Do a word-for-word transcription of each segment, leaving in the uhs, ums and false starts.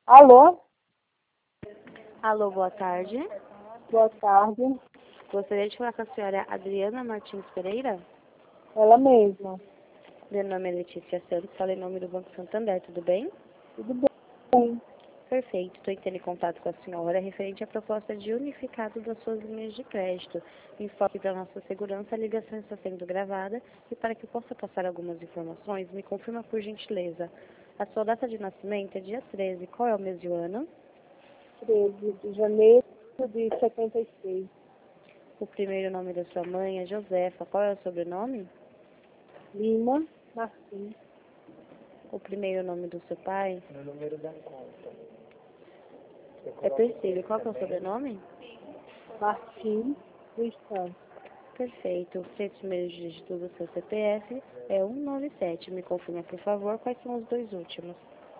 Alô, Alô, boa tarde. boa tarde. Gostaria de falar com a senhora Adriana Martins Pereira. Ela mesma. Meu nome é Letícia Santos, falo em nome do Banco Santander, tudo bem? Tudo bem? Perfeito, estou entrando em contato com a senhora referente à proposta de unificado das suas linhas de crédito. Informe para nossa segurança, a ligação está sendo gravada e para que eu possa passar algumas informações, me confirma por gentileza. A sua data de nascimento é dia treze, qual é o mês e o ano? treze de janeiro de setenta e seis. O primeiro nome da sua mãe é Josefa, qual é o sobrenome? Lima Martins. O primeiro nome do seu pai No número da conta. é Persílio, qual que é o sobrenome? Martins dos Santos. Perfeito. Os três primeiros dígitos do seu C P F é cento e noventa e sete. Me confirma, por favor, quais são os dois últimos.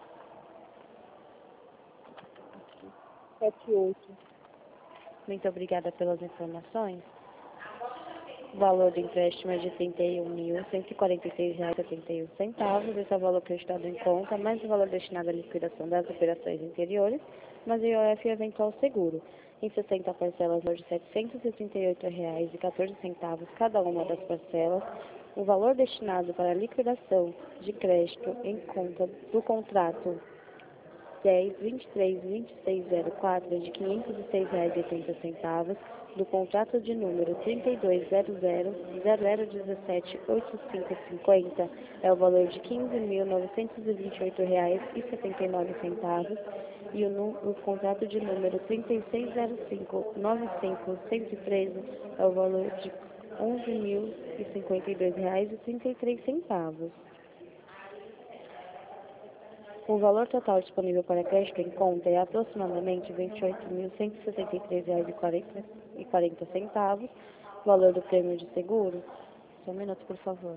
setenta e oito. Muito obrigada pelas informações. O valor do empréstimo é de trinta e um mil, cento e quarenta e seis reais e setenta e um centavos. Esse é o valor prestado em conta, mais o valor destinado à liquidação das operações interiores, mais o I O F e eventual seguro. Em sessenta parcelas, valor de setecentos e trinta e oito reais e quatorze centavos cada uma das parcelas. O valor destinado para a liquidação de crédito em conta do contrato dez, vinte e três, vinte e seis zero quatro é de quinhentos e seis reais e oitenta centavos, do contrato de número trinta e dois zero zero zero zero dezessete oitenta e cinco cinquenta é o valor de quinze mil novecentos e vinte e oito reais e setenta e nove centavos e o, nu- o contrato de número trinta e seis zero cinco noventa e cinco cento e treze é o valor de onze mil e cinquenta e dois reais e trinta e três centavos. O valor total disponível para crédito em conta é aproximadamente vinte e oito mil cento e sessenta e três reais e quarenta centavos. O valor do prêmio de seguro, só um minuto, por favor.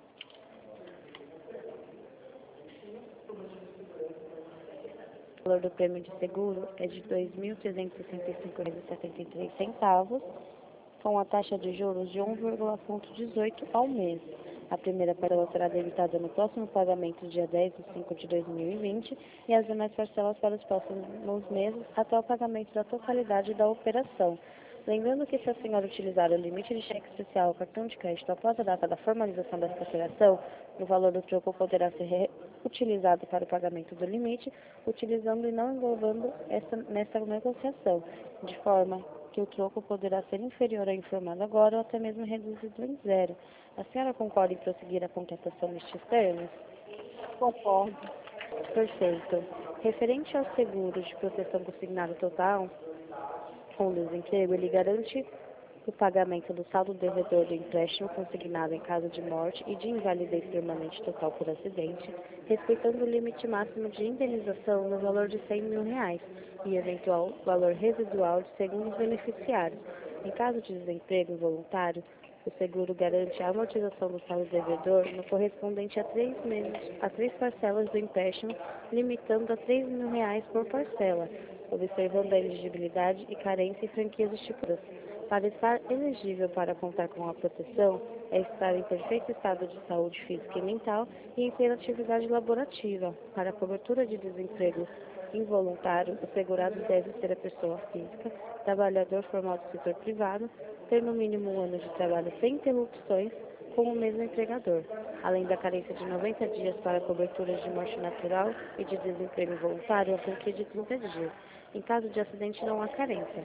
O valor do prêmio de seguro é de dois mil trezentos e sessenta e cinco reais e setenta e três centavos, com a taxa de juros de um vírgula dezoito ao mês. A primeira parcela será debitada no próximo pagamento, dia dez de cinco de dois mil e vinte, e as demais parcelas para os próximos meses, até o pagamento da totalidade da operação. Lembrando que, se a senhora utilizar o limite de cheque especial ou cartão de crédito após a data da formalização desta operação, o valor do troco poderá ser utilizado para o pagamento do limite, utilizando e não englobando essa, nessa negociação, de forma que o troco poderá ser inferior ao informado agora ou até mesmo reduzido em zero. A senhora concorda em prosseguir a contratação nestes termos? Concordo. Perfeito. Referente ao seguro de proteção consignado total com desemprego, ele garante o pagamento do saldo devedor do empréstimo consignado em caso de morte e de invalidez permanente total por acidente, respeitando o limite máximo de indenização no valor de cem mil reais e eventual valor residual de segundos beneficiários. Em caso de desemprego involuntário, o seguro garante a amortização do saldo devedor no correspondente a três meses, a três parcelas do empréstimo, limitando a três mil reais por parcela, observando a elegibilidade e carência e franquias estipuladas. Para estar elegível para contar com a proteção, é estar em perfeito estado de saúde física e mental e em plena atividade laborativa. Para a cobertura de desemprego involuntário, o segurado deve ser a pessoa física, trabalhador formal do setor privado, ter no mínimo um ano de trabalho sem interrupções com o mesmo empregador, além da carência de noventa dias para coberturas de morte natural e de desemprego involuntário, a franquia de trinta dias. Em caso de acidente, não há carência.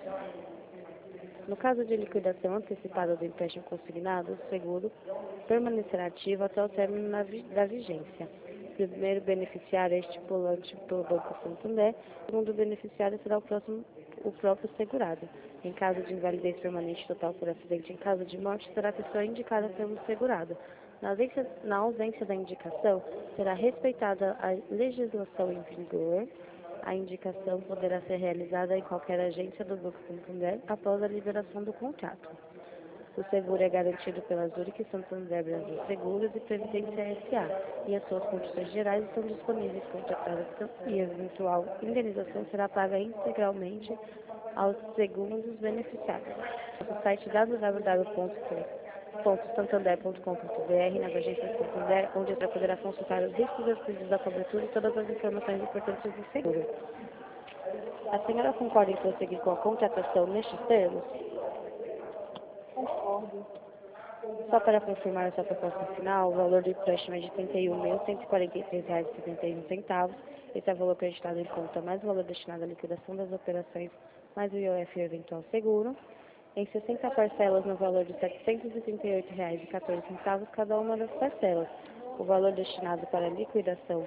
No caso de liquidação antecipada do empréstimo consignado, o seguro permanecerá ativo até o término na vi- da vigência. O primeiro beneficiário é estipulante pelo Banco Santander, o segundo beneficiário será o, próximo, o próprio segurado. Em caso de invalidez permanente total por acidente, em caso de morte, será a pessoa indicada pelo segurado. Na ausência, na ausência da indicação, será respeitada a legislação em vigor. A indicação poderá ser realizada em qualquer agência do Banco Santander após a liberação do contrato. O seguro é garantido pela Zurich Santander Brasil Seguros e Previdência S A e as suas condições gerais estão disponíveis contratadas e a eventual indenização será paga integralmente aos segundos beneficiários. Nosso site w w w ponto ponto santander ponto com ponto br, nas agências Santander, onde você poderá consultar os riscos e os pedidos da cobertura e todas as informações importantes do seguro. A senhora concorda em prosseguir com a contratação nestes termos? Concordo. Só para confirmar a sua proposta final, o valor do empréstimo é de trinta e um mil cento e quarenta e três reais e setenta e um centavos. Esse é o valor acreditado em conta, mais o valor destinado à liquidação das operações, mais o I O F e o eventual seguro. Em sessenta parcelas no valor de setecentos e trinta e oito reais e quatorze centavos cada uma das parcelas. O valor destinado para a liquidação,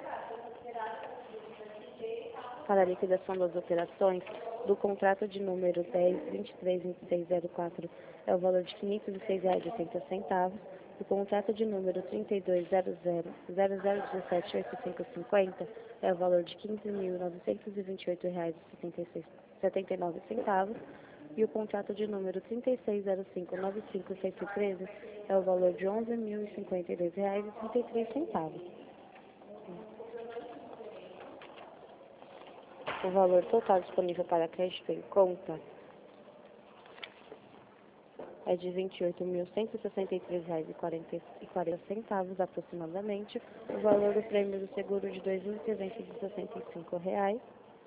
para a liquidação das operações do contrato de número dez, vinte e três, vinte e seis, zero quatro é o valor de quinhentos e seis reais e oitenta centavos. O contrato de número trinta e dois, zero zero, zero zero um sete, oito cinco cinco zero é o valor de quinze mil novecentos e vinte e oito reais e setenta e nove centavos. E o contrato de número trinta e seis, zero cinco, nove cinco seis um três é o valor de onze mil e cinquenta e dois reais e trinta e três centavos. O valor total disponível para crédito em conta é de vinte e oito mil cento e sessenta e três reais e quarenta centavos aproximadamente. O valor do prêmio do seguro de dois mil trezentos e sessenta e cinco reais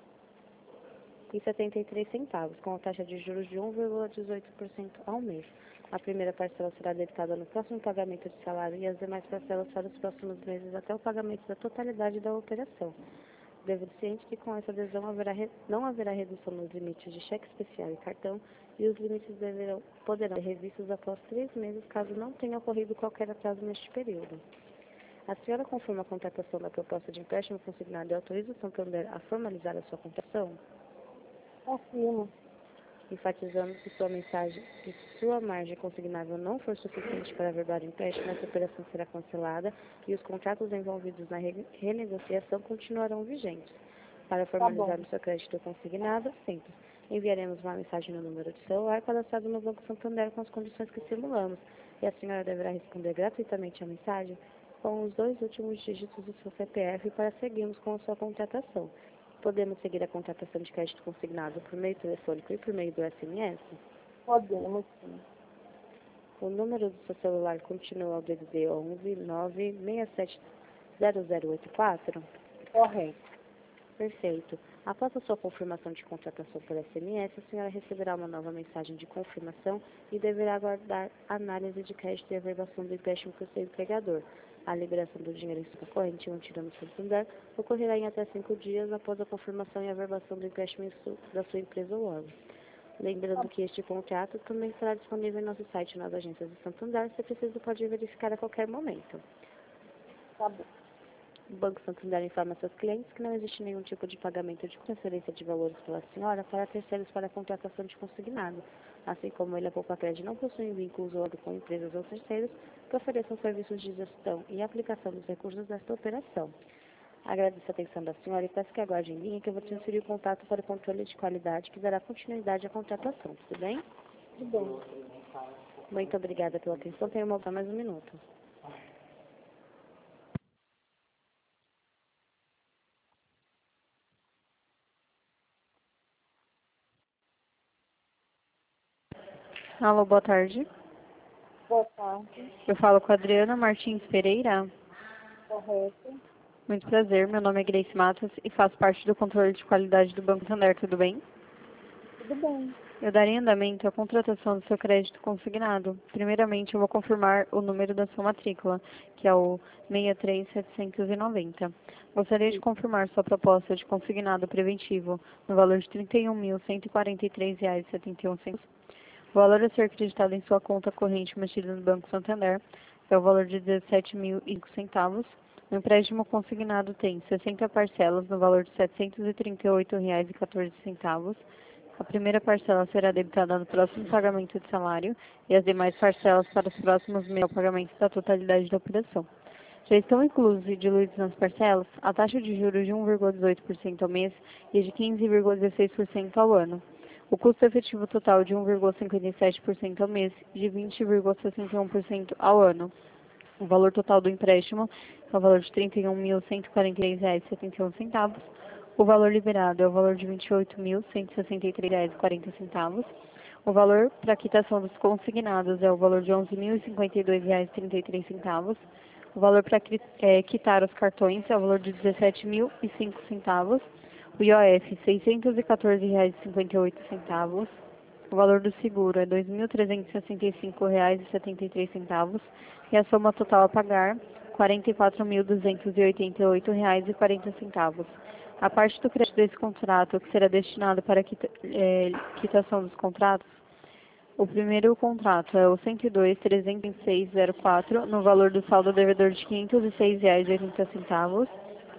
e setenta e três centavos, com a taxa de juros de um vírgula dezoito por cento ao mês. A primeira parcela será debitada no próximo pagamento de salário e as demais parcelas para os próximos meses até o pagamento da totalidade da operação. Devo ciente que com essa adesão haverá re... não haverá redução nos limites de cheque especial e cartão e os limites deverão... poderão ser revistos após três meses caso não tenha ocorrido qualquer atraso neste período. A senhora confirma a contratação da proposta de empréstimo consignado e autoriza o Santander a formalizar a sua contratação? Confirmo. Enfatizando que sua mensagem, que se sua margem consignável não for suficiente para averbar o empréstimo, essa operação será cancelada e os contratos envolvidos na re renegociação continuarão vigentes. Para formalizar Tá o seu crédito consignado, simples. Enviaremos uma mensagem no número de celular cadastrado no Banco Santander com as condições que simulamos, e a senhora deverá responder gratuitamente a mensagem com os dois últimos dígitos do seu C P F para seguirmos com a sua contratação. Podemos seguir a contratação de crédito consignado por meio telefônico e por meio do S M S? Podemos, sim. O número do seu celular continua o D D D onze nove seis sete zero zero oito quatro? Correto. Perfeito. Após a sua confirmação de contratação por S M S, a senhora receberá uma nova mensagem de confirmação e deverá aguardar análise de crédito e averbação do empréstimo por seu empregador. A liberação do dinheiro em sua corrente mantida no Santander ocorrerá em até cinco dias após a confirmação e averbação do empréstimo da sua empresa ou órgão. Lembrando que este contrato também será disponível em nosso site nas agências de Santander, se preciso pode verificar a qualquer momento. Tá bom. O Banco Santander informa seus clientes que não existe nenhum tipo de pagamento de transferência de valores pela senhora para terceiros para a contratação de consignado, assim como ele, a Poupa-Cred, não possui vínculos ou acordo com empresas ou terceiros que ofereçam serviços de gestão e aplicação dos recursos desta operação. Agradeço a atenção da senhora e peço que aguarde em linha que eu vou transferir o contato para o controle de qualidade que dará continuidade à contratação, tudo bem? Tudo bem. Muito obrigada pela atenção, tenho uma mais um minuto. Alô, boa tarde. Boa tarde. Eu falo com a Adriana Martins Pereira. Correto. Muito prazer, meu nome é Grace Matos e faço parte do controle de qualidade do Banco Santander, tudo bem? Tudo bem. Eu darei andamento à contratação do seu crédito consignado. Primeiramente, eu vou confirmar o número da sua matrícula, que é o seis três sete nove zero. Gostaria de confirmar sua proposta de consignado preventivo no valor de trinta e um mil cento e quarenta e três reais e setenta e um centavos. O valor a ser acreditado em sua conta corrente mantida no Banco Santander é o valor de dezessete mil e cinco centavos. O empréstimo consignado tem sessenta parcelas no valor de setecentos e trinta e oito reais e quatorze centavos. A primeira parcela será debitada no próximo pagamento de salário e as demais parcelas para os próximos meses ao pagamento da totalidade da operação. Já estão inclusos e diluídos nas parcelas a taxa de juros de um vírgula dezoito por cento ao mês e de quinze vírgula dezesseis por cento ao ano. O custo efetivo total de um vírgula cinquenta e sete por cento ao mês e de vinte vírgula sessenta e um por cento ao ano. O valor total do empréstimo é o valor de trinta e um mil cento e quarenta e três reais e setenta e um centavos. O valor liberado é o valor de vinte e oito mil cento e sessenta e três reais e quarenta centavos. O valor para quitação dos consignados é o valor de onze mil e cinquenta e dois reais e trinta e três centavos. O valor para é, quitar os cartões é o valor de dezessete mil e cinco centavos. O I O F, seiscentos e quatorze reais e cinquenta e oito centavos. O valor do seguro é dois mil trezentos e sessenta e cinco reais e setenta e três centavos. E a soma total a pagar, quarenta e quatro mil duzentos e oitenta e oito reais e quarenta centavos. A parte do crédito desse contrato, que será destinado para a quita, é, quitação dos contratos, o primeiro contrato é o cento e dois, trezentos e seis, zero quatro, no valor do saldo devedor de quinhentos e seis reais e oitenta centavos.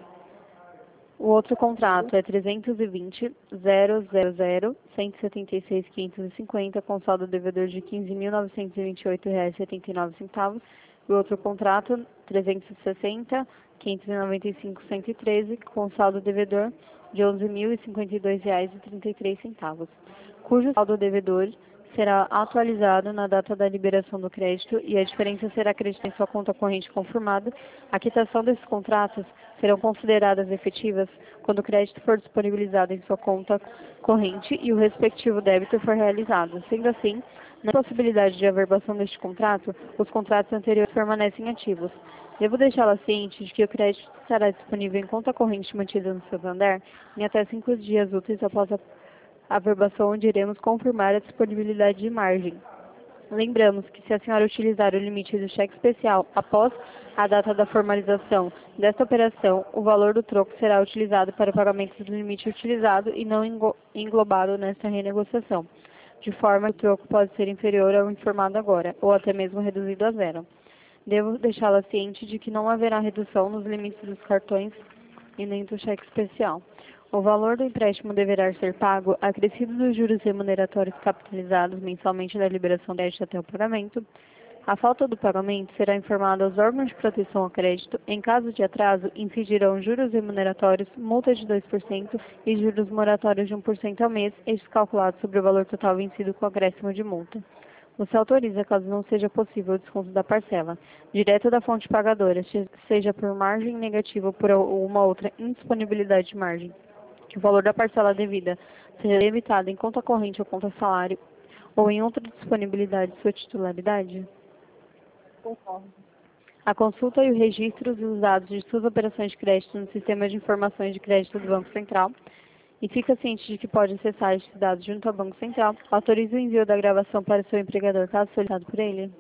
O outro contrato é trezentos e vinte, zero zero zero, cento e setenta e seis, quinhentos e cinquenta, com saldo devedor de quinze mil novecentos e vinte e oito reais e setenta e nove centavos. E o outro contrato, trezentos e sessenta, quinhentos e noventa e cinco, cento e treze, com saldo devedor de onze mil e cinquenta e dois reais e trinta e três centavos, cujo saldo devedor será atualizado na data da liberação do crédito e a diferença será acreditada em sua conta corrente confirmada. A quitação desses contratos serão consideradas efetivas quando o crédito for disponibilizado em sua conta corrente e o respectivo débito for realizado. Sendo assim, na possibilidade de averbação deste contrato, os contratos anteriores permanecem ativos. Devo deixá-la ciente de que o crédito estará disponível em conta corrente mantida no Santander em até cinco dias úteis após a averbação, onde iremos confirmar a disponibilidade de margem. Lembramos que se a senhora utilizar o limite do cheque especial após a data da formalização desta operação, o valor do troco será utilizado para o pagamento do limite utilizado e não englobado nesta renegociação, de forma que o troco pode ser inferior ao informado agora, ou até mesmo reduzido a zero. Devo deixá-la ciente de que não haverá redução nos limites dos cartões e nem do cheque especial. O valor do empréstimo deverá ser pago acrescido dos juros remuneratórios capitalizados mensalmente da liberação do crédito até o pagamento. A falta do pagamento será informada aos órgãos de proteção ao crédito. Em caso de atraso, incidirão juros remuneratórios, multa de dois por cento e juros moratórios de um por cento ao mês, estes calculados sobre o valor total vencido com acréscimo de multa. Você autoriza, caso não seja possível, o desconto da parcela, direto da fonte pagadora, seja por margem negativa ou por uma outra indisponibilidade de margem, que o valor da parcela devida seja debitado em conta corrente ou conta salário, ou em outra disponibilidade de sua titularidade? Concordo. A consulta e o registro dos dados de suas operações de crédito no Sistema de Informações de Crédito do Banco Central, e fica ciente de que pode acessar esses dados junto ao Banco Central. Autoriza o envio da gravação para o seu empregador, caso solicitado por ele?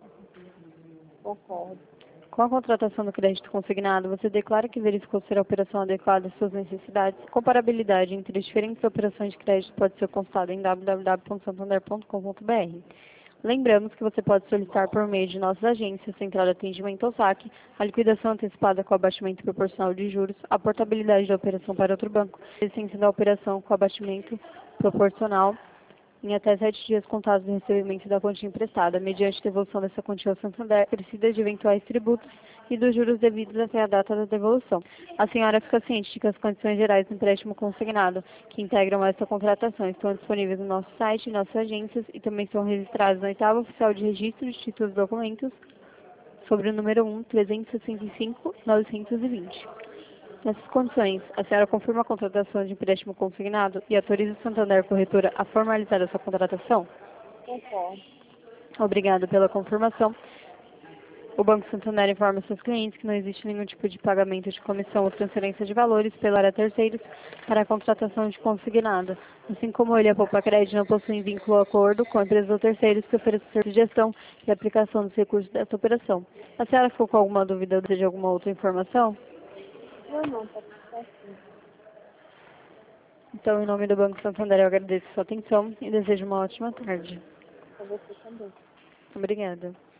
Concordo. Com a contratação do crédito consignado, você declara que verificou ser a operação adequada às suas necessidades. Comparabilidade entre as diferentes operações de crédito pode ser consultada em w w w ponto santander ponto com ponto b r. Lembramos que você pode solicitar por meio de nossas agências, Central de Atendimento ou saque, a liquidação antecipada com abatimento proporcional de juros, a portabilidade da operação para outro banco, a licença da operação com abatimento proporcional em até sete dias contados do recebimento da quantia emprestada, mediante devolução dessa quantia ao Santander, acrescida de eventuais tributos e dos juros devidos até a data da devolução. A senhora fica ciente de que as condições gerais do empréstimo consignado que integram esta contratação estão disponíveis no nosso site, em nossas agências e também são registradas na oitava oficial de registro de títulos e documentos sobre o número um, trezentos e sessenta e cinco, novecentos e vinte. Nessas condições, a senhora confirma a contratação de empréstimo consignado e autoriza o Santander Corretora a formalizar a sua contratação? Concordo. Obrigada pela confirmação. O Banco Santander informa seus clientes que não existe nenhum tipo de pagamento de comissão ou transferência de valores pela área terceiros para a contratação de consignado. Assim como ele, a Poupa Crédito não possui vínculo ou acordo com empresas ou terceiros que ofereçam serviço de gestão e aplicação dos recursos dessa operação. A senhora ficou com alguma dúvida ou deseja alguma outra informação? Não, não, tá tudo certinho. Então, em nome do Banco Santander, eu agradeço a sua atenção e desejo uma ótima tarde. Pra você também. Obrigada.